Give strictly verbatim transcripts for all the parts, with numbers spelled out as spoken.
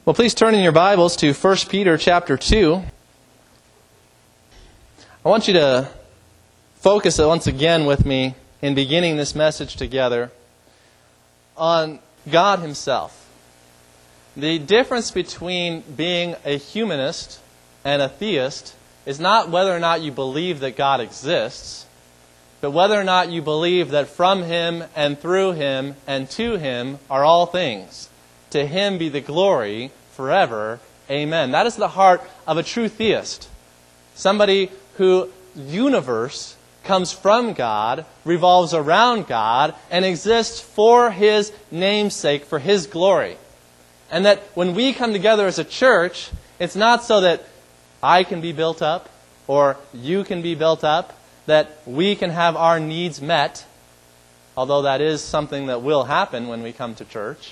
Well, please turn in your Bibles to First Peter chapter two. I want you to focus once again with me in beginning this message together on God Himself. The difference between being a humanist and a theist is not whether or not you believe that God exists, but whether or not you believe that from Him and through Him and to Him are all things. To Him be the glory forever. Amen. That is the heart of a true theist. Somebody who universe comes from God, revolves around God, and exists for His namesake, for His glory. And that when we come together as a church, it's not so that I can be built up, or you can be built up, that we can have our needs met, although that is something that will happen when we come to church.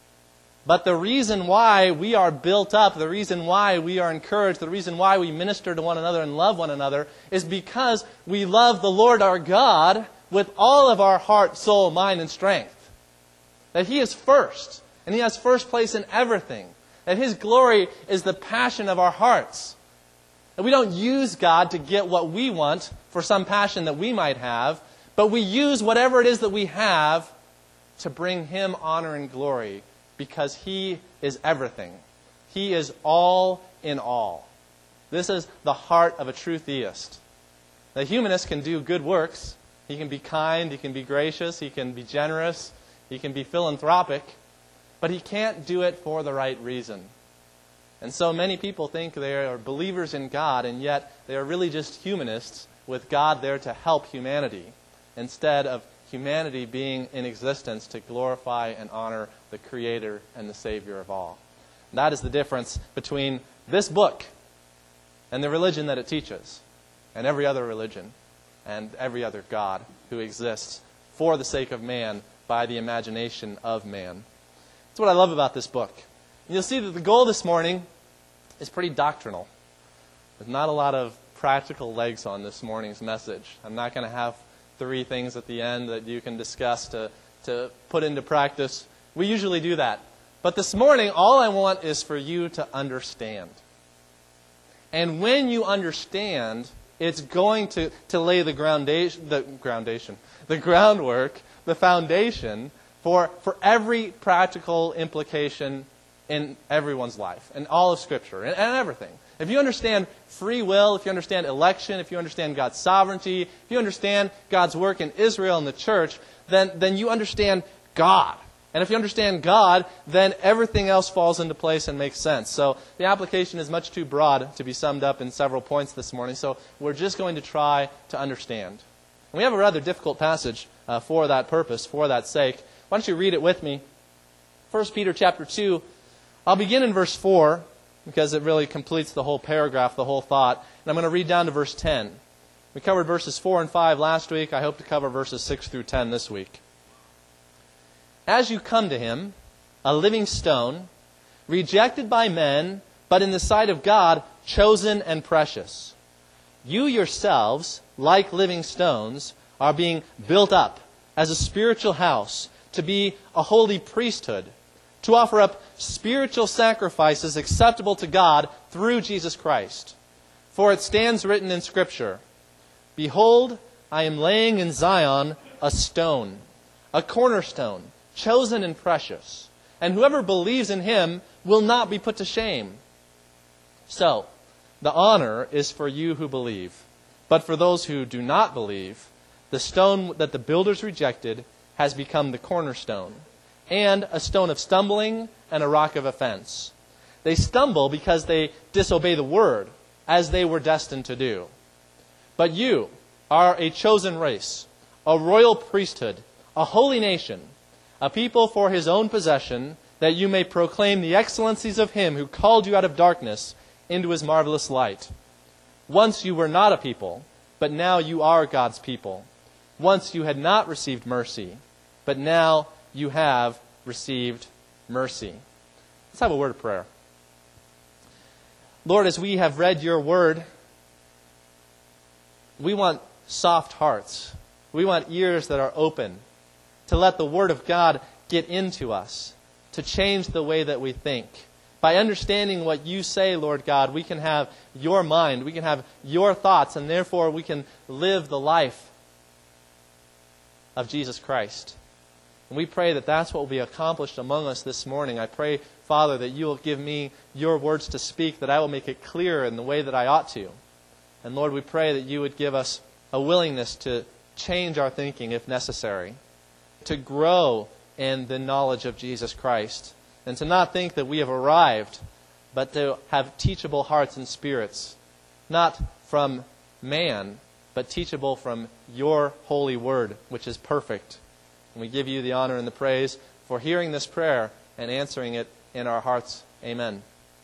But the reason why we are built up, the reason why we are encouraged, the reason why we minister to one another and love one another is because we love the Lord our God with all of our heart, soul, mind, and strength. That He is first, and He has first place in everything. That His glory is the passion of our hearts. That we don't use God to get what we want for some passion that we might have, but we use whatever it is that we have to bring Him honor and glory. Because He is everything. He is all in all. This is the heart of a true theist. The humanist can do good works. He can be kind, he can be gracious, he can be generous, he can be philanthropic, but he can't do it for the right reason. And so many people think they are believers in God, and yet they are really just humanists with God there to help humanity, instead of humanity being in existence to glorify and honor the Creator and the Savior of all. And that is the difference between this book and the religion that it teaches, and every other religion, and every other God who exists for the sake of man by the imagination of man. That's what I love about this book. And you'll see that the goal this morning is pretty doctrinal. There's not a lot of practical legs on this morning's message. I'm not going to have three things at the end that you can discuss to, to put into practice. We usually do that. But this morning, all I want is for you to understand. And when you understand, it's going to, to lay the groundation, the groundation, the groundwork, the foundation for, for every practical implication in everyone's life, and all of Scripture, and, and everything. If you understand free will, if you understand election, if you understand God's sovereignty, if you understand God's work in Israel and the church, then, then you understand God. And if you understand God, then everything else falls into place and makes sense. So the application is much too broad to be summed up in several points this morning, so we're just going to try to understand. And we have a rather difficult passage uh, for that purpose, for that sake. Why don't you read it with me? First Peter chapter two. I'll begin in verse four, because it really completes the whole paragraph, the whole thought. And I'm going to read down to verse ten. We covered verses four and five last week. I hope to cover verses six through ten this week. As you come to Him, a living stone, rejected by men, but in the sight of God, chosen and precious. You yourselves, like living stones, are being built up as a spiritual house, to be a holy priesthood, to offer up spiritual sacrifices acceptable to God through Jesus Christ. For it stands written in Scripture, Behold, I am laying in Zion a stone, a cornerstone, chosen and precious, and whoever believes in Him will not be put to shame. So, the honor is for you who believe. But for those who do not believe, the stone that the builders rejected has become the cornerstone, and a stone of stumbling and a rock of offense. They stumble because they disobey the word, as they were destined to do. But you are a chosen race, a royal priesthood, a holy nation, a people for His own possession, that you may proclaim the excellencies of Him who called you out of darkness into His marvelous light. Once you were not a people, but now you are God's people. Once you had not received mercy, but now you have received mercy. Let's have a word of prayer. Lord, as we have read Your word, we want soft hearts. We want ears that are open to let the word of God get into us, to change the way that we think, By understanding what you say, Lord God, we can have your mind, we can have your thoughts, and therefore we can live the life of Jesus Christ. And we pray that that's what will be accomplished among us this morning. I pray, Father, that you will give me your words to speak, that I will make it clear in the way that I ought to. And Lord, we pray that you would give us a willingness to change our thinking if necessary, to grow in the knowledge of Jesus Christ, and to not think that we have arrived, but to have teachable hearts and spirits, not from man, but teachable from your holy word, which is perfect. And we give you the honor and the praise for hearing this prayer and answering it in our hearts. Amen.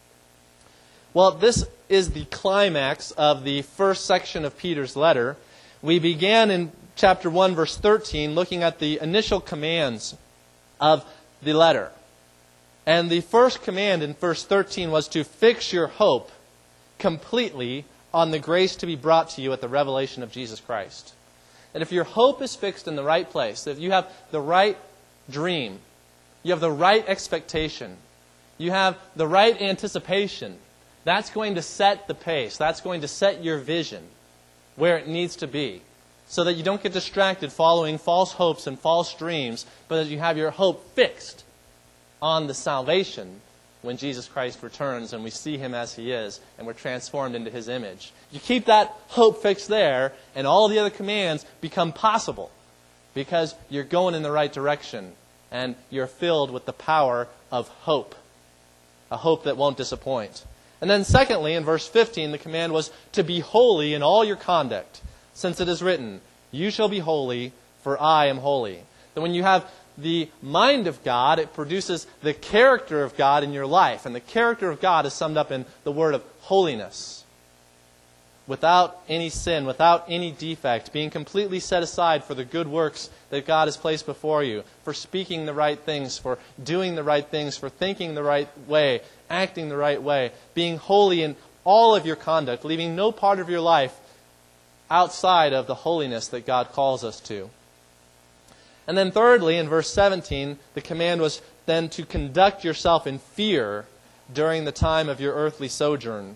Well, this is the climax of the first section of Peter's letter. We began in chapter one, verse thirteen, looking at the initial commands of the letter. And the first command in verse thirteen was to fix your hope completely on the grace to be brought to you at the revelation of Jesus Christ. And if your hope is fixed in the right place, if you have the right dream, you have the right expectation, you have the right anticipation, that's going to set the pace. That's going to set your vision where it needs to be, so that you don't get distracted following false hopes and false dreams, but that you have your hope fixed on the salvation when Jesus Christ returns and we see Him as He is and we're transformed into His image. You keep that hope fixed there, and all the other commands become possible because you're going in the right direction and you're filled with the power of hope, a hope that won't disappoint. And then secondly, in verse fifteen, the command was to be holy in all your conduct, since it is written, you shall be holy, for I am holy. That when you have the mind of God, it produces the character of God in your life. And the character of God is summed up in the word of holiness. Without any sin, without any defect, being completely set aside for the good works that God has placed before you, for speaking the right things, for doing the right things, for thinking the right way, acting the right way, being holy in all of your conduct, leaving no part of your life outside of the holiness that God calls us to. And then thirdly, in verse seventeen, the command was then to conduct yourself in fear during the time of your earthly sojourn.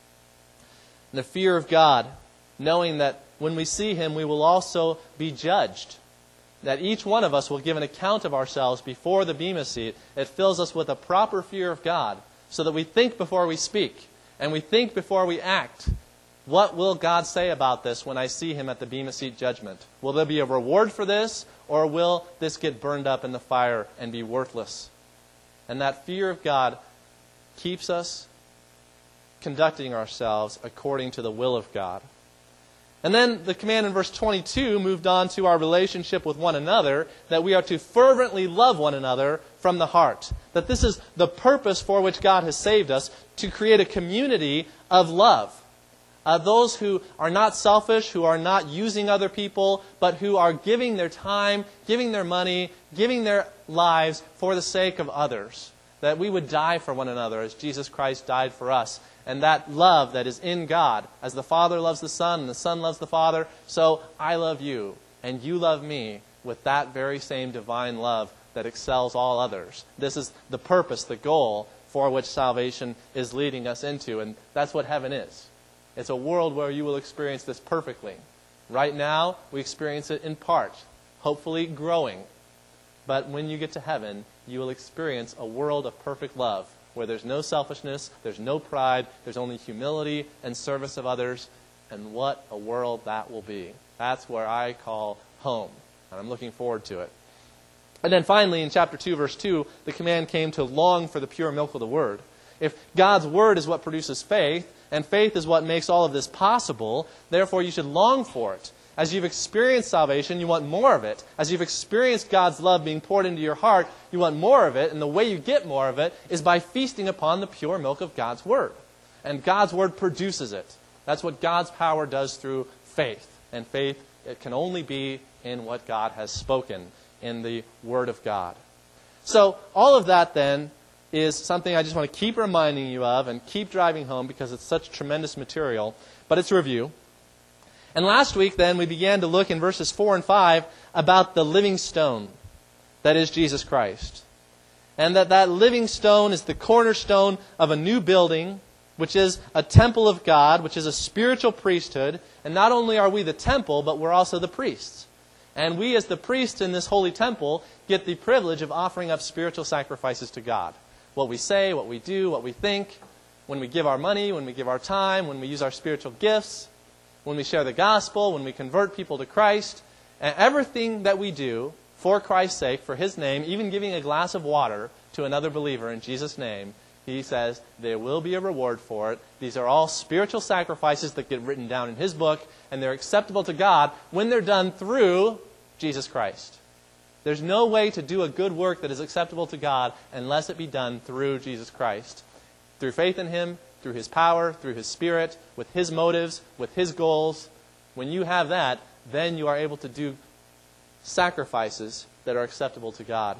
The fear of God, knowing that when we see Him, we will also be judged. That each one of us will give an account of ourselves before the Bema seat. It fills us with a proper fear of God, so that we think before we speak, and we think before we act. What will God say about this when I see Him at the Bema seat judgment? Will there be a reward for this, or will this get burned up in the fire and be worthless? And that fear of God keeps us conducting ourselves according to the will of God. And then the command in verse twenty-two moved on to our relationship with one another, that we are to fervently love one another from the heart. That this is the purpose for which God has saved us, to create a community of love. Uh, those who are not selfish, who are not using other people, but who are giving their time, giving their money, giving their lives for the sake of others. That we would die for one another as Jesus Christ died for us. And that love that is in God, as the Father loves the Son and the Son loves the Father, so I love you and you love me with that very same divine love that excels all others. This is the purpose, the goal for which salvation is leading us into. And that's what heaven is. It's a world where you will experience this perfectly. Right now, we experience it in part, hopefully growing. But when you get to heaven, you will experience a world of perfect love, where there's no selfishness, there's no pride, there's only humility and service of others. And what a world that will be. That's where I call home. And I'm looking forward to it. And then finally, in chapter two, verse two, the command came to long for the pure milk of the Word. If God's Word is what produces faith, and faith is what makes all of this possible, therefore you should long for it. As you've experienced salvation, you want more of it. As you've experienced God's love being poured into your heart, you want more of it. And the way you get more of it is by feasting upon the pure milk of God's Word. And God's Word produces it. That's what God's power does through faith. And faith, it can only be in what God has spoken, in the Word of God. So all of that then is something I just want to keep reminding you of and keep driving home because it's such tremendous material. But it's a review. And last week then we began to look in verses four and five about the living stone that is Jesus Christ. and that that living stone is the cornerstone of a new building, which is a temple of God, which is a spiritual priesthood. And not only are we the temple, but we're also the priests. And we as the priests in this holy temple get the privilege of offering up spiritual sacrifices to God. What we say, what we do, what we think, when we give our money, when we give our time, when we use our spiritual gifts, when we share the gospel, when we convert people to Christ, and everything that we do for Christ's sake, for His name, even giving a glass of water to another believer in Jesus' name, He says there will be a reward for it. These are all spiritual sacrifices that get written down in His book, and they're acceptable to God when they're done through Jesus Christ. There's no way to do a good work that is acceptable to God unless it be done through Jesus Christ. Through faith in Him, through His power, through His Spirit, with His motives, with His goals. When you have that, then you are able to do sacrifices that are acceptable to God.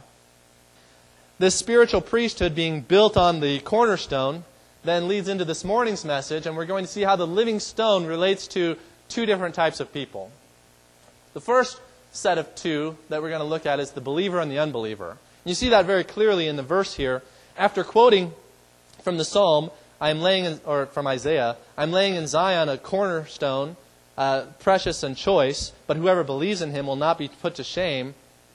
This spiritual priesthood being built on the cornerstone then leads into this morning's message, and we're going to see how the living stone relates to two different types of people. The first set of two that we're going to look at is the believer and the unbeliever. You see that very clearly in the verse here. After quoting from the Psalm, I am laying in, or from Isaiah, I'm laying in Zion a cornerstone, uh, precious and choice, but whoever believes in Him will not be put to shame.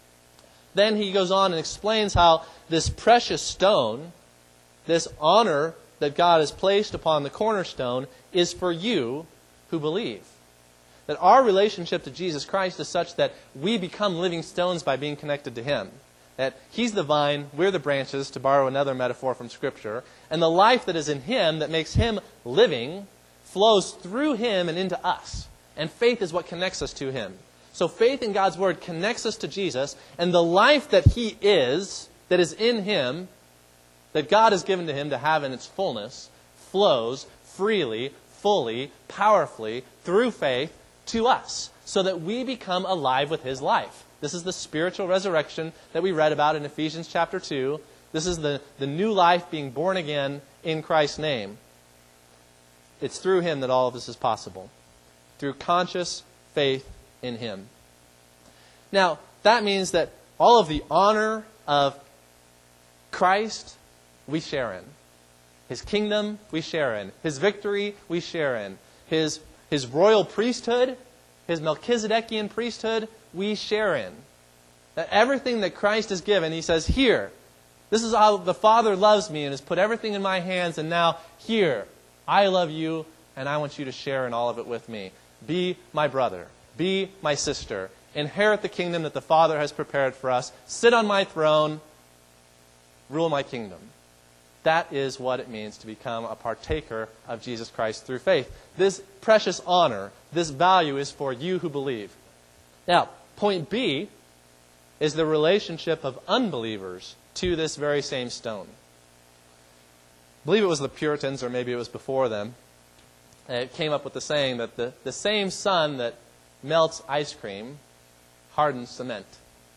Then he goes on and explains how this precious stone, this honor that God has placed upon the cornerstone, is for you who believe. That our relationship to Jesus Christ is such that we become living stones by being connected to Him. That He's the vine, we're the branches, to borrow another metaphor from Scripture. And the life that is in Him, that makes Him living, flows through Him and into us. And faith is what connects us to Him. So faith in God's Word connects us to Jesus, and the life that He is, that is in Him, that God has given to Him to have in its fullness, flows freely, fully, powerfully, through faith, to us, so that we become alive with His life. This is the spiritual resurrection that we read about in Ephesians chapter two. This is the, the new life being born again in Christ's name. It's through Him that all of this is possible. Through conscious faith in Him. Now, that means that all of the honor of Christ, we share in. His kingdom, we share in. His victory, we share in. His, his royal priesthood, His Melchizedekian priesthood, we share in. That everything that Christ has given, He says, here, this is how the Father loves me and has put everything in my hands, and now, here, I love you, and I want you to share in all of it with me. Be my brother. Be my sister. Inherit the kingdom that the Father has prepared for us. Sit on my throne. Rule my kingdom. That is what it means to become a partaker of Jesus Christ through faith. This precious honor, this value is for you who believe. Now, point B is the relationship of unbelievers to this very same stone. I believe it was the Puritans, or maybe it was before them. It came up with the saying that the, the same sun that melts ice cream hardens cement.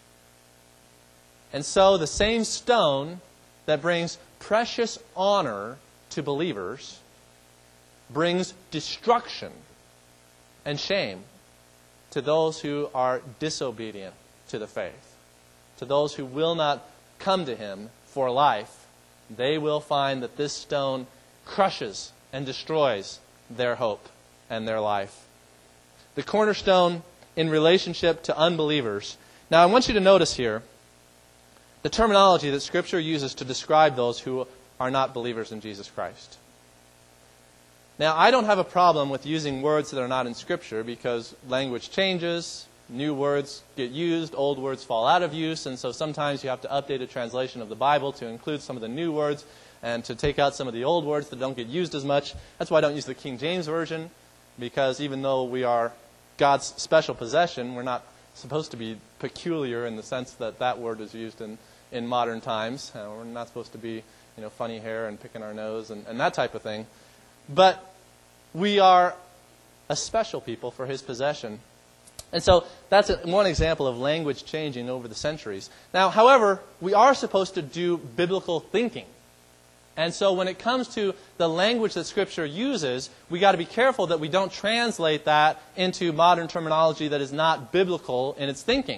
And so the same stone that brings precious honor to believers brings destruction and shame to those who are disobedient to the faith. To those who will not come to Him for life, they will find that this stone crushes and destroys their hope and their life. The cornerstone in relationship to unbelievers. Now, I want you to notice here the terminology that Scripture uses to describe those who are not believers in Jesus Christ. Now, I don't have a problem with using words that are not in Scripture because language changes, new words get used, old words fall out of use, and so sometimes you have to update a translation of the Bible to include some of the new words and to take out some of the old words that don't get used as much. That's why I don't use the King James Version, because even though we are God's special possession, we're not supposed to be peculiar in the sense that that word is used in, in modern times. Uh, we're not supposed to be, you know, funny hair and picking our nose and, and that type of thing. But we are a special people for His possession. And so that's a, one example of language changing over the centuries. Now, however, we are supposed to do biblical thinking. And so when it comes to the language that Scripture uses, we got to be careful that we don't translate that into modern terminology that is not biblical in its thinking.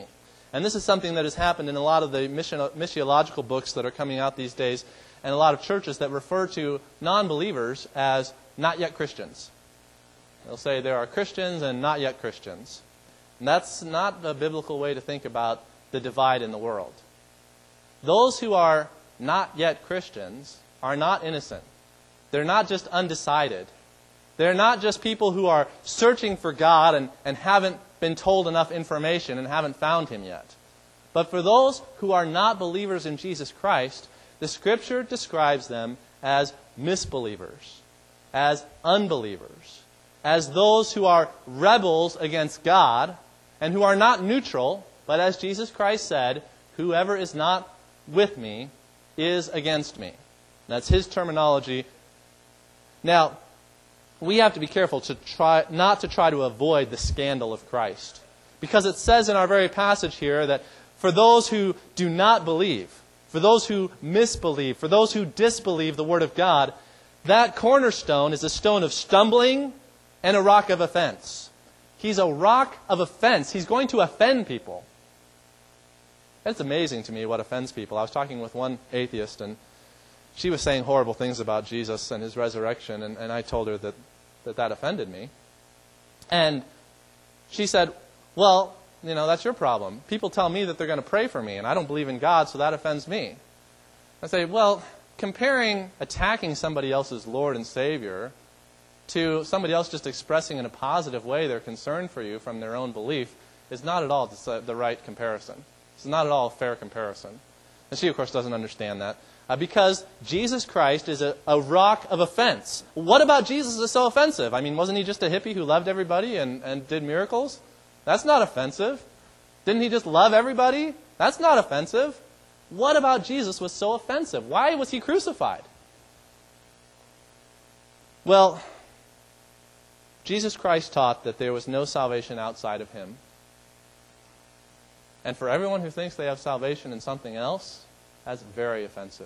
And this is something that has happened in a lot of the mission, missiological books that are coming out these days, and a lot of churches that refer to non-believers as not yet Christians. They'll say there are Christians and not yet Christians. And that's not a biblical way to think about the divide in the world. Those who are not yet Christians are not innocent. They're not just undecided. They're not just people who are searching for God and, and haven't been told enough information and haven't found Him yet. But for those who are not believers in Jesus Christ, the Scripture describes them as misbelievers, as unbelievers, as those who are rebels against God and who are not neutral, but as Jesus Christ said, whoever is not with me is against me. That's His terminology. Now, we have to be careful to try not to try to avoid the scandal of Christ. Because it says in our very passage here that for those who do not believe, for those who misbelieve, for those who disbelieve the Word of God, that cornerstone is a stone of stumbling and a rock of offense. He's a rock of offense. He's going to offend people. It's amazing to me what offends people. I was talking with one atheist, and she was saying horrible things about Jesus and His resurrection, and, and I told her that, that that offended me. And she said, well, you know, that's your problem. People tell me that they're going to pray for me, and I don't believe in God, so that offends me. I say, well, comparing attacking somebody else's Lord and Savior to somebody else just expressing in a positive way their concern for you from their own belief is not at all the right comparison. It's not at all a fair comparison. And she, of course, doesn't understand that. Uh, because Jesus Christ is a, a rock of offense. What about Jesus is so offensive? I mean, wasn't He just a hippie who loved everybody and, and did miracles? That's not offensive. Didn't He just love everybody? That's not offensive. What about Jesus was so offensive? Why was He crucified? Well, Jesus Christ taught that there was no salvation outside of Him. And for everyone who thinks they have salvation in something else, that's very offensive.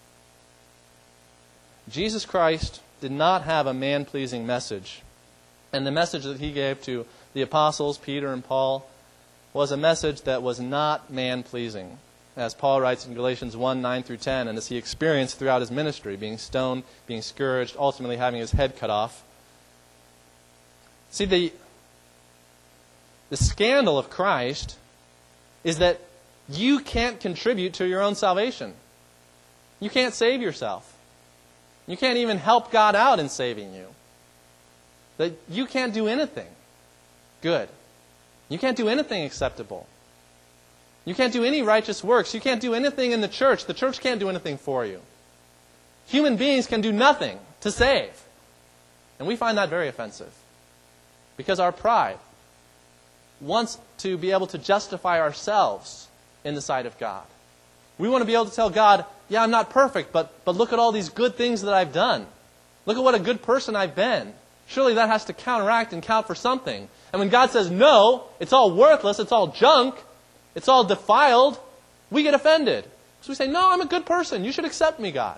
Jesus Christ did not have a man-pleasing message. And the message that He gave to the apostles, Peter and Paul, was a message that was not man-pleasing. As Paul writes in Galatians one, nine through ten, and as he experienced throughout his ministry, being stoned, being scourged, ultimately having his head cut off. See, the, the scandal of Christ is that you can't contribute to your own salvation. You can't save yourself. You can't even help God out in saving you. That you can't do anything good. You can't do anything acceptable. You can't do any righteous works. You can't do anything in the church. The church can't do anything for you. Human beings can do nothing to save. And we find that very offensive. Because our pride wants to be able to justify ourselves in the sight of God. We want to be able to tell God, yeah, I'm not perfect, but, but look at all these good things that I've done. Look at what a good person I've been. Surely that has to counteract and count for something. And when God says, no, it's all worthless, it's all junk, it's all defiled, we get offended. So we say, no, I'm a good person. You should accept me, God.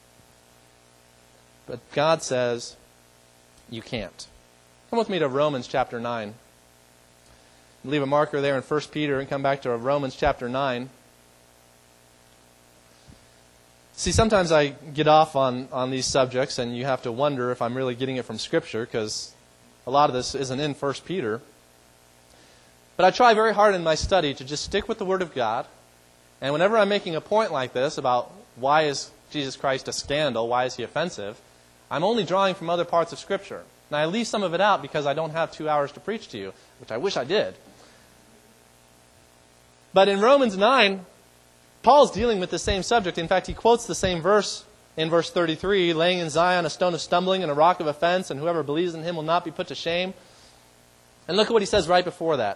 But God says, you can't. Come with me to Romans chapter nine. Leave a marker there in First Peter and come back to Romans chapter nine. See, sometimes I get off on, on these subjects and you have to wonder if I'm really getting it from Scripture because a lot of this isn't in First Peter. But I try very hard in my study to just stick with the Word of God. And whenever I'm making a point like this about why is Jesus Christ a scandal, why is He offensive, I'm only drawing from other parts of Scripture. Now, I leave some of it out because I don't have two hours to preach to you, which I wish I did. But in Romans nine, Paul's dealing with the same subject. In fact, he quotes the same verse in verse thirty-three, laying in Zion a stone of stumbling and a rock of offense, and whoever believes in Him will not be put to shame. And look at what he says right before that.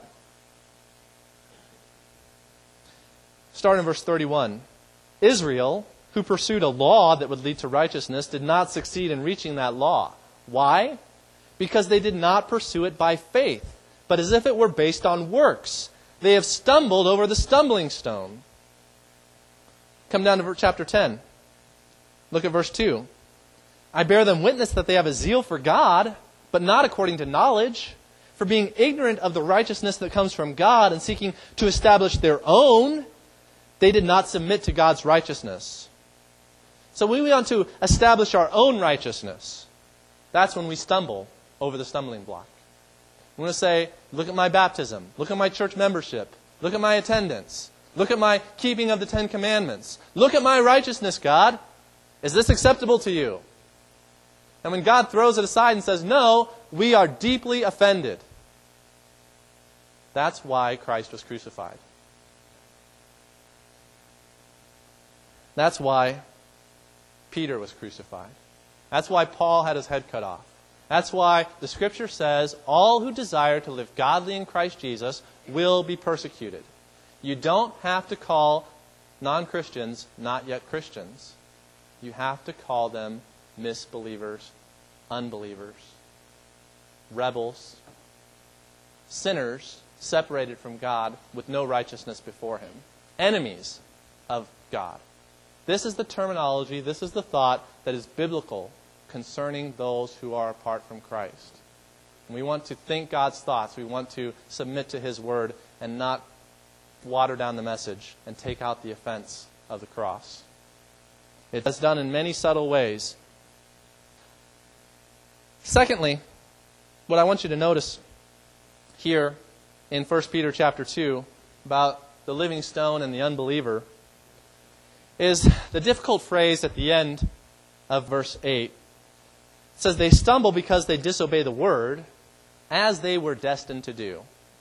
Start in verse thirty-one. Israel, who pursued a law that would lead to righteousness, did not succeed in reaching that law. Why? Because they did not pursue it by faith, but as if it were based on works. They have stumbled over the stumbling stone. Come down to chapter ten. Look at verse two. I bear them witness that they have a zeal for God, but not according to knowledge. for being ignorant of the righteousness that comes from God and seeking to establish their own, they did not submit to God's righteousness. So when we want to establish our own righteousness, that's when we stumble over the stumbling block. We want to say, look at my baptism, look at my church membership, look at my attendance, look at my keeping of the Ten Commandments, look at my righteousness, God. Is this acceptable to you? And when God throws it aside and says, no, we are deeply offended. That's why Christ was crucified. That's why Peter was crucified. That's why Paul had his head cut off. That's why the Scripture says all who desire to live godly in Christ Jesus will be persecuted. You don't have to call non-Christians not yet Christians. You have to call them misbelievers, unbelievers, rebels, sinners separated from God with no righteousness before Him, enemies of God. This is the terminology, this is the thought that is biblical concerning those who are apart from Christ. And we want to think God's thoughts. We want to submit to His Word and not water down the message and take out the offense of the cross. It is done in many subtle ways. Secondly, what I want you to notice here in First Peter chapter two about the living stone and the unbeliever is the difficult phrase at the end of verse eight. It says, they stumble because they disobey the word, as they were destined to do.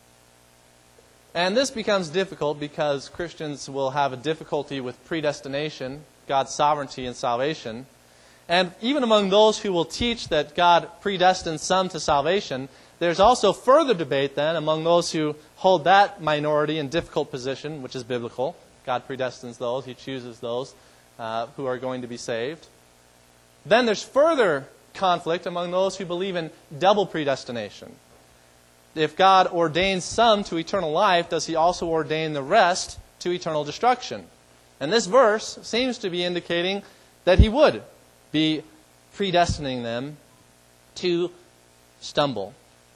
And this becomes difficult because Christians will have a difficulty with predestination, God's sovereignty and salvation. And even among those who will teach that God predestines some to salvation, there's also further debate then among those who hold that minority and difficult position, which is biblical. God predestines those, He chooses those uh, who are going to be saved. Then there's further conflict among those who believe in double predestination. If God ordains some to eternal life, does He also ordain the rest to eternal destruction? And this verse seems to be indicating that He would be predestining them to stumble,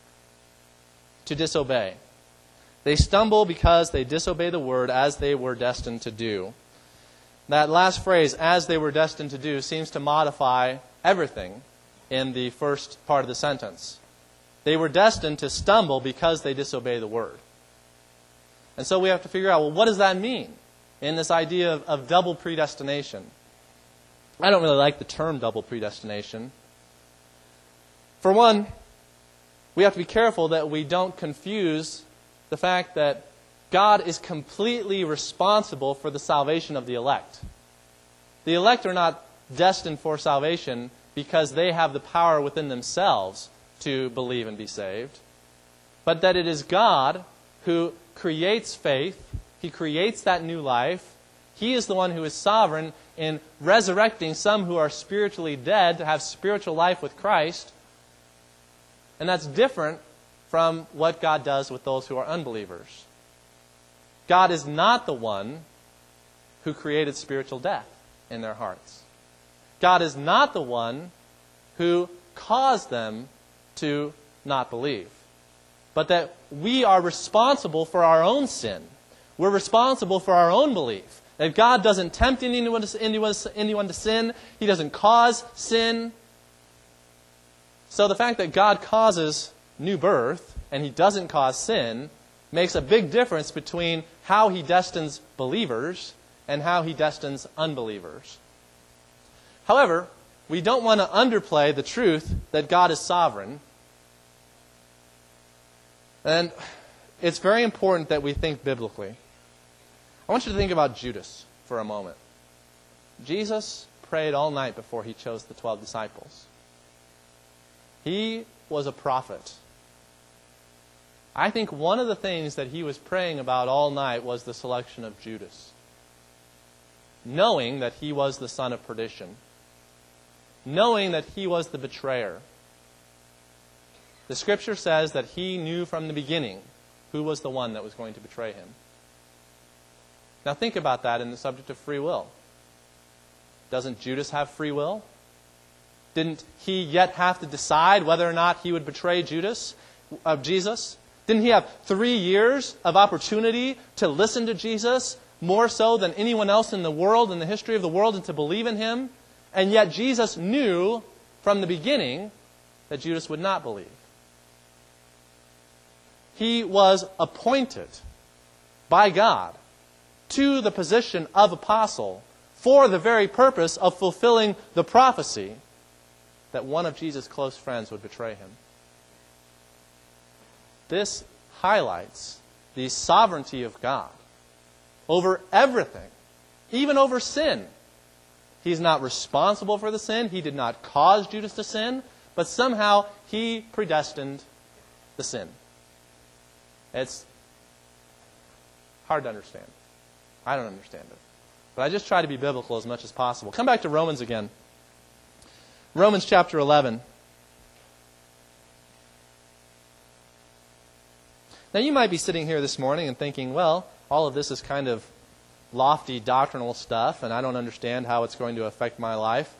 to disobey. They stumble because they disobey the word as they were destined to do. That last phrase, as they were destined to do, seems to modify everything in the first part of the sentence. They were destined to stumble because they disobey the word. And so we have to figure out, well, what does that mean in this idea of, of double predestination? I don't really like the term double predestination. For one, we have to be careful that we don't confuse the fact that God is completely responsible for the salvation of the elect. The elect are not destined for salvation because they have the power within themselves to believe and be saved, but that it is God who creates faith. He creates that new life. He is the one who is sovereign in resurrecting some who are spiritually dead to have spiritual life with Christ. And that's different from what God does with those who are unbelievers. God is not the one who created spiritual death in their hearts. God is not the one who caused them to not believe. But that we are responsible for our own sin. We're responsible for our own belief. That God doesn't tempt anyone to, anyone, anyone to sin. He doesn't cause sin. So the fact that God causes new birth and He doesn't cause sin makes a big difference between how He destines believers and how He destines unbelievers. However, we don't want to underplay the truth that God is sovereign. And it's very important that we think biblically. I want you to think about Judas for a moment. Jesus prayed all night before He chose the twelve disciples. He was a prophet. I think one of the things that he was praying about all night was the selection of Judas. Knowing that he was the son of perdition. Knowing that he was the betrayer. The Scripture says that he knew from the beginning who was the one that was going to betray him. Now think about that in the subject of free will. Doesn't Judas have free will? Didn't he yet have to decide whether or not he would betray Judas? of Jesus? Didn't he have three years of opportunity to listen to Jesus more so than anyone else in the world, in the history of the world, and to believe in him? And yet Jesus knew from the beginning that Judas would not believe. He was appointed by God to the position of apostle for the very purpose of fulfilling the prophecy that one of Jesus' close friends would betray him. This highlights the sovereignty of God over everything, even over sin. He's not responsible for the sin. He did not cause Judas to sin, but somehow he predestined the sin. It's hard to understand. I don't understand it. But I just try to be biblical as much as possible. Come back to Romans again. Romans chapter eleven. Now you might be sitting here this morning and thinking, well, all of this is kind of lofty doctrinal stuff, and I don't understand how it's going to affect my life.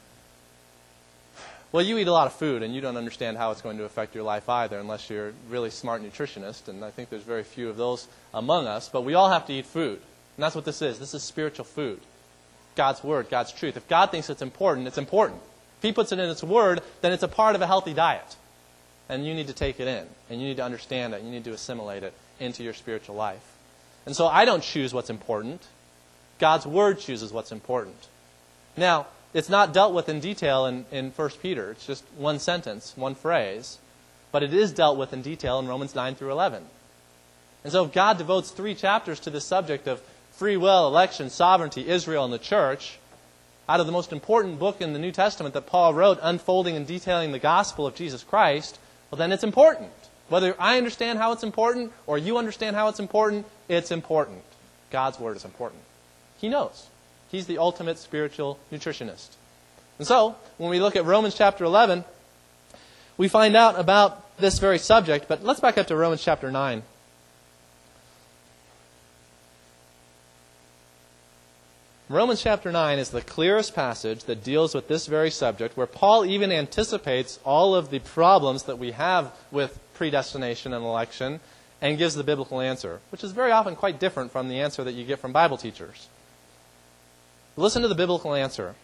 Well, you eat a lot of food, and you don't understand how it's going to affect your life either, unless you're a really smart nutritionist, and I think there's very few of those among us, but we all have to eat food. And that's what this is. This is spiritual food. God's Word, God's truth. If God thinks it's important, it's important. If He puts it in His Word, then it's a part of a healthy diet. And you need to take it in, and you need to understand it, you need to assimilate it into your spiritual life. And so I don't choose what's important. God's Word chooses what's important. Now, it's not dealt with in detail in, in First Peter. It's just one sentence, one phrase. But it is dealt with in detail in Romans nine through eleven. And so if God devotes three chapters to this subject of free will, election, sovereignty, Israel, and the church, out of the most important book in the New Testament that Paul wrote, unfolding and detailing the gospel of Jesus Christ, well, then it's important. Whether I understand how it's important or you understand how it's important, it's important. God's Word is important. He knows. He's the ultimate spiritual nutritionist. And so, when we look at Romans chapter eleven, we find out about this very subject, but let's back up to Romans chapter nine. Romans chapter nine is the clearest passage that deals with this very subject, where Paul even anticipates all of the problems that we have with predestination and election and gives the biblical answer, which is very often quite different from the answer that you get from Bible teachers. Listen to the biblical answer.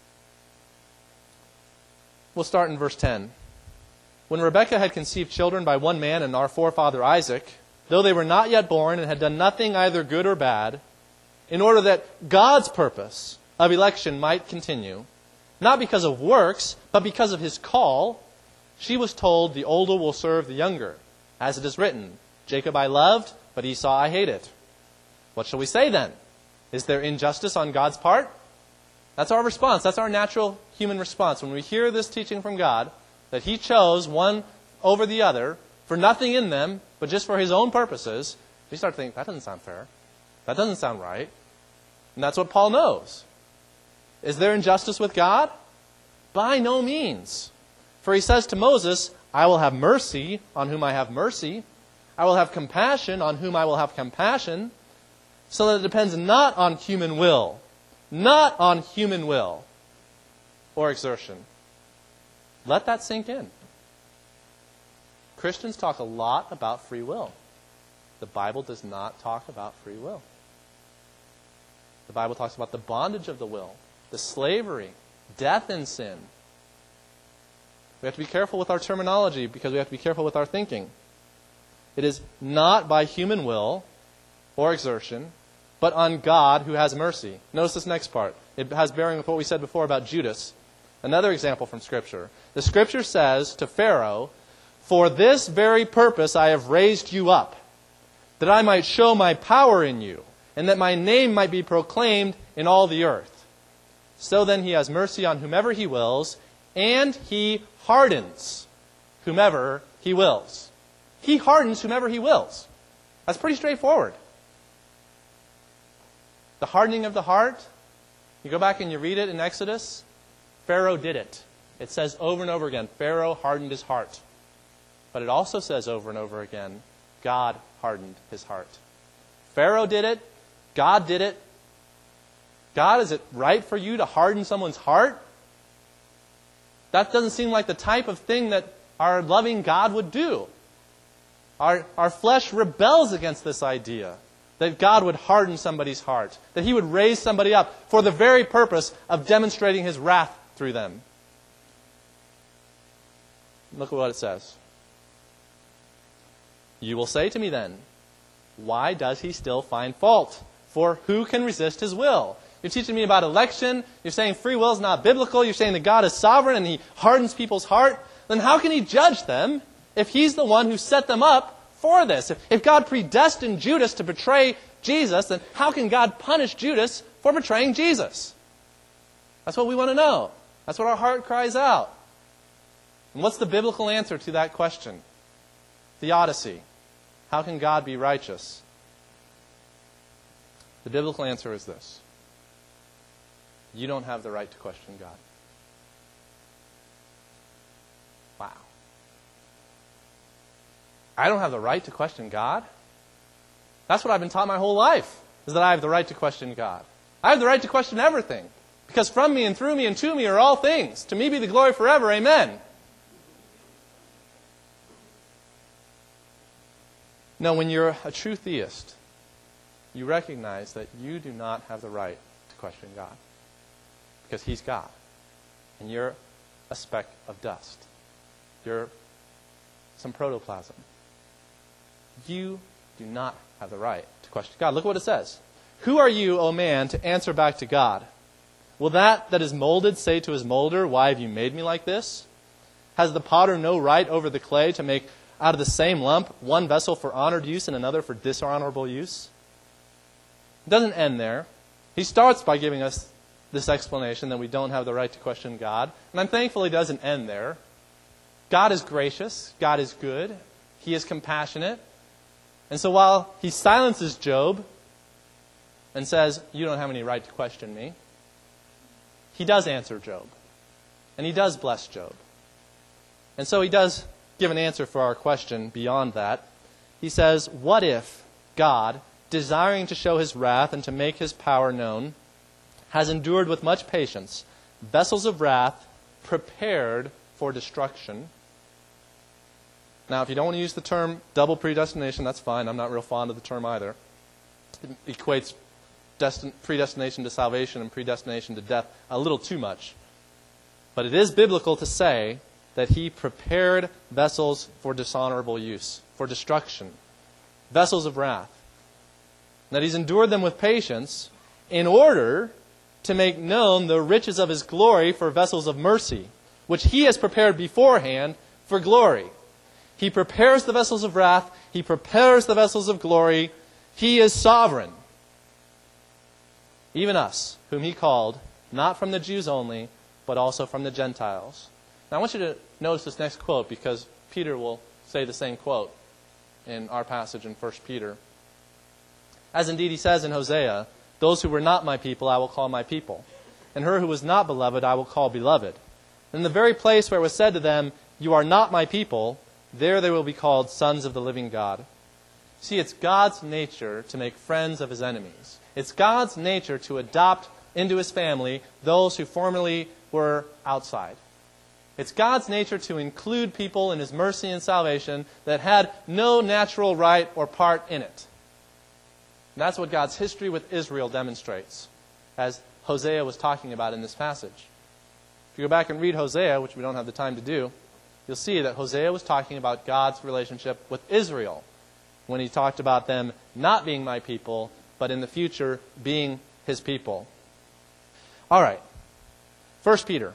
We'll start in verse ten. When Rebekah had conceived children by one man and our forefather Isaac, though they were not yet born and had done nothing either good or bad, in order that God's purpose of election might continue, not because of works, but because of His call, she was told, the older will serve the younger. As it is written, Jacob I loved, but Esau I hated. What shall we say then? Is there injustice on God's part? That's our response. That's our natural human response. When we hear this teaching from God, that He chose one over the other for nothing in them, but just for His own purposes, we start to think, that doesn't sound fair. That doesn't sound right. And that's what Paul knows. Is there injustice with God? By no means. For he says to Moses, I will have mercy on whom I have mercy. I will have compassion on whom I will have compassion. So that it depends not on human will. Not on human will or exertion. Let that sink in. Christians talk a lot about free will. The Bible does not talk about free will. The Bible talks about the bondage of the will, the slavery, death in sin. We have to be careful with our terminology because we have to be careful with our thinking. It is not by human will or exertion, but on God who has mercy. Notice this next part. It has bearing with what we said before about Judas. Another example from Scripture. The Scripture says to Pharaoh, for this very purpose I have raised you up, that I might show my power in you, and that my name might be proclaimed in all the earth. So then He has mercy on whomever He wills, and He hardens whomever He wills. He hardens whomever He wills. That's pretty straightforward. The hardening of the heart, you go back and you read it in Exodus, Pharaoh did it. It says over and over again, Pharaoh hardened his heart. But it also says over and over again, God hardened his heart. Pharaoh did it. God did it. God, is it right for you to harden someone's heart? That doesn't seem like the type of thing that our loving God would do. Our, our flesh rebels against this idea that God would harden somebody's heart, that He would raise somebody up for the very purpose of demonstrating His wrath through them. Look at what it says. You will say to me then, why does he still find fault? For who can resist His will? You're teaching me about election. You're saying free will is not biblical. You're saying that God is sovereign and He hardens people's heart. Then how can He judge them if He's the one who set them up for this? If, if God predestined Judas to betray Jesus, then how can God punish Judas for betraying Jesus? That's what we want to know. That's what our heart cries out. And what's the biblical answer to that question? Theodicy. How can God be righteous? The biblical answer is this. You don't have the right to question God. Wow. I don't have the right to question God? That's what I've been taught my whole life, is that I have the right to question God. I have the right to question everything. Because from me and through me and to me are all things. To me be the glory forever. Amen. No, when you're a true theist, you recognize that you do not have the right to question God. Because He's God. And you're a speck of dust. You're some protoplasm. You do not have the right to question God. Look what it says. Who are you, O man, to answer back to God? Will that that is molded say to his molder, why have you made me like this? Has the potter no right over the clay to make out of the same lump one vessel for honored use and another for dishonorable use? It doesn't end there. He starts by giving us this explanation that we don't have the right to question God. And I'm thankful He doesn't end there. God is gracious. God is good. He is compassionate. And so while He silences Job and says, you don't have any right to question me, He does answer Job. And He does bless Job. And so He does give an answer for our question beyond that. He says, what if God, desiring to show His wrath and to make His power known, has endured with much patience vessels of wrath prepared for destruction? Now, if you don't want to use the term double predestination, that's fine. I'm not real fond of the term either. It equates destin- predestination to salvation and predestination to death a little too much. But it is biblical to say that He prepared vessels for dishonorable use, for destruction, vessels of wrath. That He's endured them with patience in order to make known the riches of His glory for vessels of mercy, which He has prepared beforehand for glory. He prepares the vessels of wrath. He prepares the vessels of glory. He is sovereign. Even us, whom He called, not from the Jews only, but also from the Gentiles. Now I want you to notice this next quote, because Peter will say the same quote in our passage in First Peter. As indeed he says in Hosea, those who were not my people I will call my people, and her who was not beloved I will call beloved. And in the very place where it was said to them, you are not my people, there they will be called sons of the living God. See, it's God's nature to make friends of His enemies. It's God's nature to adopt into His family those who formerly were outside. It's God's nature to include people in His mercy and salvation that had no natural right or part in it. And that's what God's history with Israel demonstrates, as Hosea was talking about in this passage. If you go back and read Hosea, which we don't have the time to do, you'll see that Hosea was talking about God's relationship with Israel when he talked about them not being my people, but in the future being His people. All right. First Peter.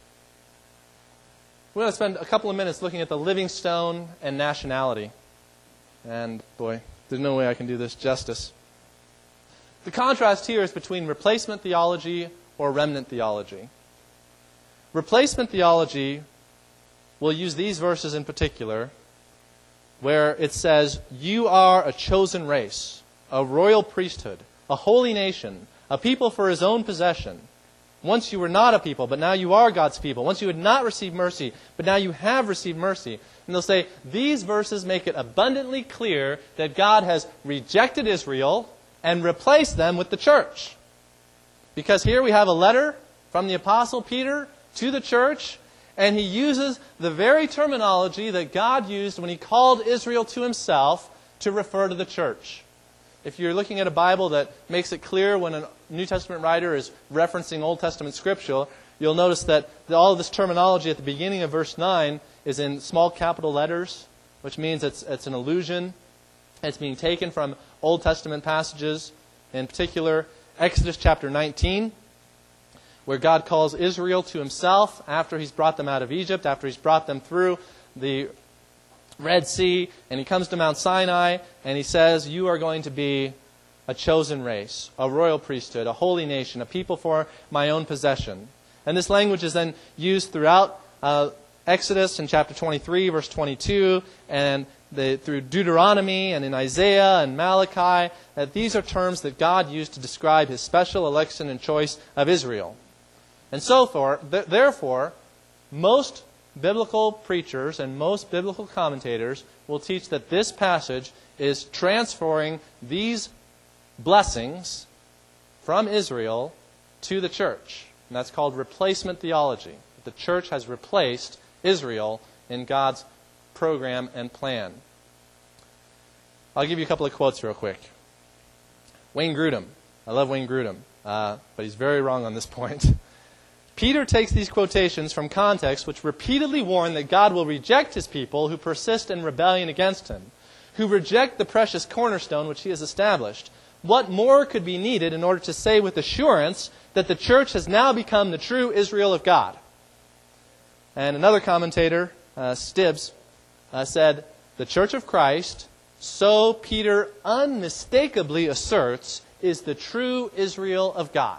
We're going to spend a couple of minutes looking at the living stone and nationality. And, boy, there's no way I can do this justice. The contrast here is between replacement theology or remnant theology. Replacement theology will use these verses in particular, where it says, you are a chosen race, a royal priesthood, a holy nation, a people for His own possession. Once you were not a people, but now you are God's people. Once you had not received mercy, but now you have received mercy. And they'll say, these verses make it abundantly clear that God has rejected Israel and replaced them with the church. Because here we have a letter from the Apostle Peter to the church, And he uses the very terminology that God used when he called Israel to himself to refer to the church. If you're looking at a Bible that makes it clear when a New Testament writer is referencing Old Testament scripture, you'll notice that all of this terminology at the beginning of verse nine is in small capital letters, which means it's, it's an allusion. It's being taken from Old Testament passages, in particular Exodus chapter nineteen, where God calls Israel to himself after he's brought them out of Egypt, after he's brought them through the Red Sea, and he comes to Mount Sinai, and he says, you are going to be a chosen race, a royal priesthood, a holy nation, a people for my own possession. And this language is then used throughout uh, Exodus in chapter twenty-three, verse twenty-two, and the, through Deuteronomy and in Isaiah and Malachi, that these are terms that God used to describe his special election and choice of Israel. And so forth, th- therefore, most biblical preachers and most biblical commentators will teach that this passage is transferring these blessings from Israel to the church. And that's called replacement theology. The church has replaced Israel in God's program and plan. I'll give you a couple of quotes real quick. Wayne Grudem. I love Wayne Grudem, uh, but he's very wrong on this point. Peter takes these quotations from context which repeatedly warn that God will reject his people who persist in rebellion against him, who reject the precious cornerstone which he has established. What more could be needed in order to say with assurance that the church has now become the true Israel of God? And another commentator, uh, Stibbs, uh, said, the church of Christ, so Peter unmistakably asserts, is the true Israel of God.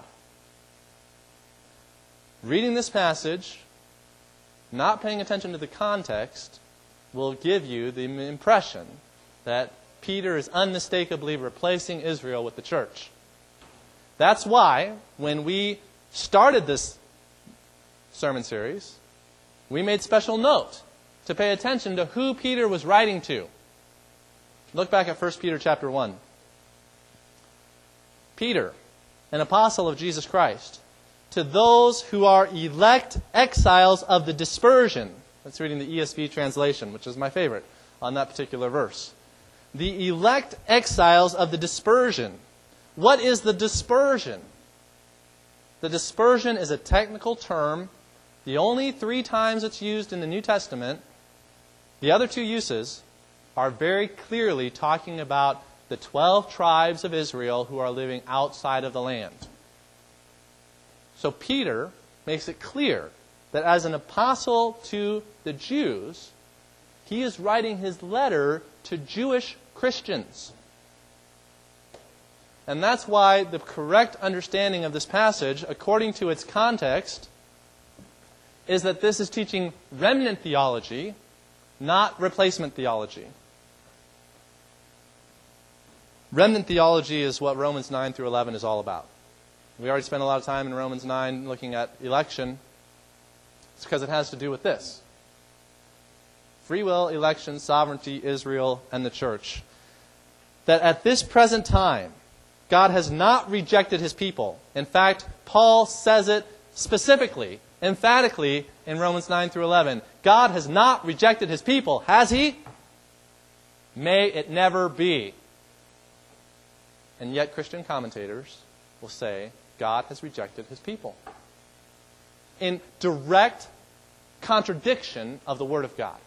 Reading this passage, not paying attention to the context, will give you the impression that Peter is unmistakably replacing Israel with the church. That's why, when we started this sermon series, we made special note to pay attention to who Peter was writing to. Look back at First Peter chapter one. Peter, an apostle of Jesus Christ, to those who are elect exiles of the dispersion. That's reading the E S V translation, which is my favorite on that particular verse. The elect exiles of the dispersion. What is the dispersion? The dispersion is a technical term. The only three times it's used in the New Testament, the other two uses are very clearly talking about the twelve tribes of Israel who are living outside of the land. So Peter makes it clear that as an apostle to the Jews, he is writing his letter to Jewish Christians. And that's why the correct understanding of this passage, according to its context, is that this is teaching remnant theology, not replacement theology. Remnant theology is what Romans nine through eleven is all about. We already spent a lot of time in Romans nine looking at election. It's because it has to do with this. Free will, election, sovereignty, Israel, and the church. That at this present time, God has not rejected his people. In fact, Paul says it specifically, emphatically, in Romans nine through eleven. God has not rejected his people, has he? May it never be. And yet Christian commentators will say God has rejected his people, in direct contradiction of the Word of God.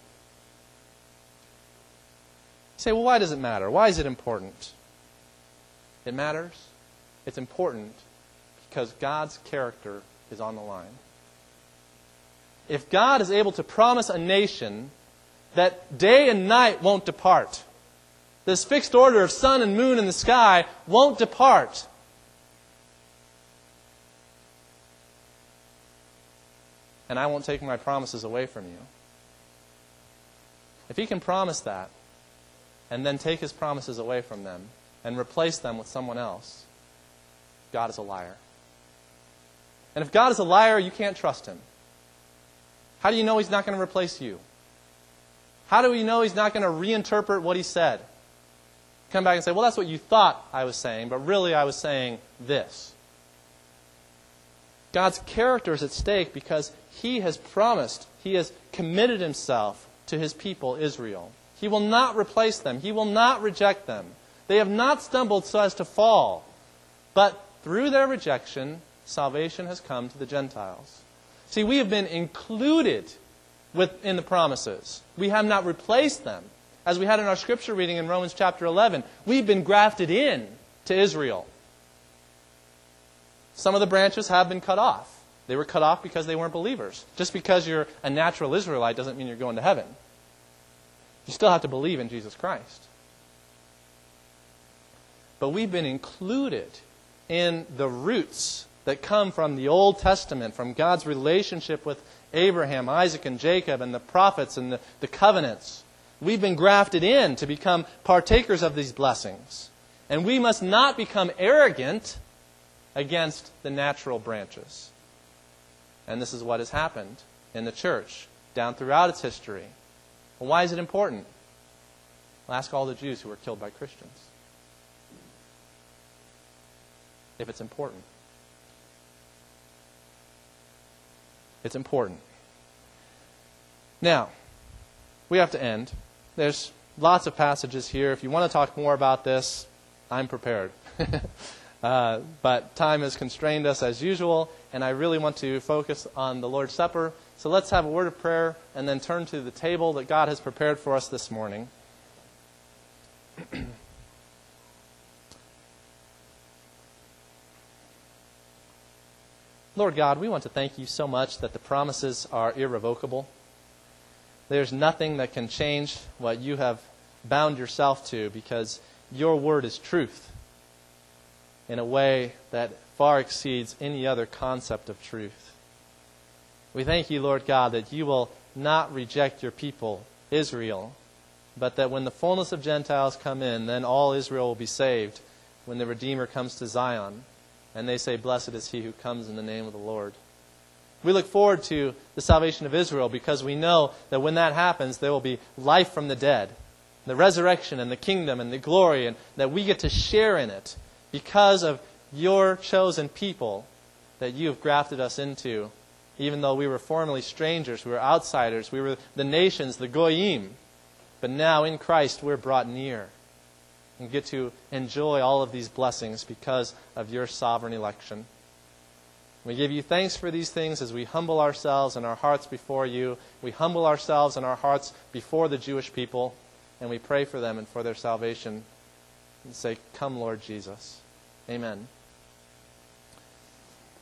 You say, well, why does it matter? Why is it important? It matters. It's important because God's character is on the line. If God is able to promise a nation that day and night won't depart, this fixed order of sun and moon in the sky won't depart, and I won't take my promises away from you. If he can promise that, and then take his promises away from them, and replace them with someone else, God is a liar. And if God is a liar, you can't trust him. How do you know he's not going to replace you? How do we know he's not going to reinterpret what he said? Come back and say, well, that's what you thought I was saying, but really I was saying this. God's character is at stake because He has promised, He has committed Himself to His people, Israel. He will not replace them. He will not reject them. They have not stumbled so as to fall. But through their rejection, salvation has come to the Gentiles. See, we have been included within the promises. We have not replaced them. As we had in our scripture reading in Romans chapter eleven, we've been grafted in to Israel. Some of the branches have been cut off. They were cut off because they weren't believers. Just because you're a natural Israelite doesn't mean you're going to heaven. You still have to believe in Jesus Christ. But we've been included in the roots that come from the Old Testament, from God's relationship with Abraham, Isaac, and Jacob, and the prophets and the, the covenants. We've been grafted in to become partakers of these blessings. And we must not become arrogant against the natural branches. And this is what has happened in the church down throughout its history. Well, why is it important? Well, ask all the Jews who were killed by Christians. If it's important. It's important. Now, we have to end. There's lots of passages here. If you want to talk more about this, I'm prepared. uh, but time has constrained us as usual, and I really want to focus on the Lord's Supper. So let's have a word of prayer and then turn to the table that God has prepared for us this morning. Lord God, we want to thank you so much that the promises are irrevocable. There's nothing that can change what you have bound yourself to, because your word is truth in a way that far exceeds any other concept of truth. We thank you, Lord God, that you will not reject your people, Israel, but that when the fullness of Gentiles come in, then all Israel will be saved when the Redeemer comes to Zion. And they say, "Blessed is he who comes in the name of the Lord." We look forward to the salvation of Israel because we know that when that happens, there will be life from the dead, the resurrection and the kingdom and the glory, and that we get to share in it because of your chosen people that you have grafted us into. Even though we were formerly strangers, we were outsiders, we were the nations, the goyim. But now in Christ we're brought near and get to enjoy all of these blessings because of your sovereign election. We give you thanks for these things as we humble ourselves and our hearts before you. We humble ourselves and our hearts before the Jewish people, and we pray for them and for their salvation and say, "Come, Lord Jesus." Amen.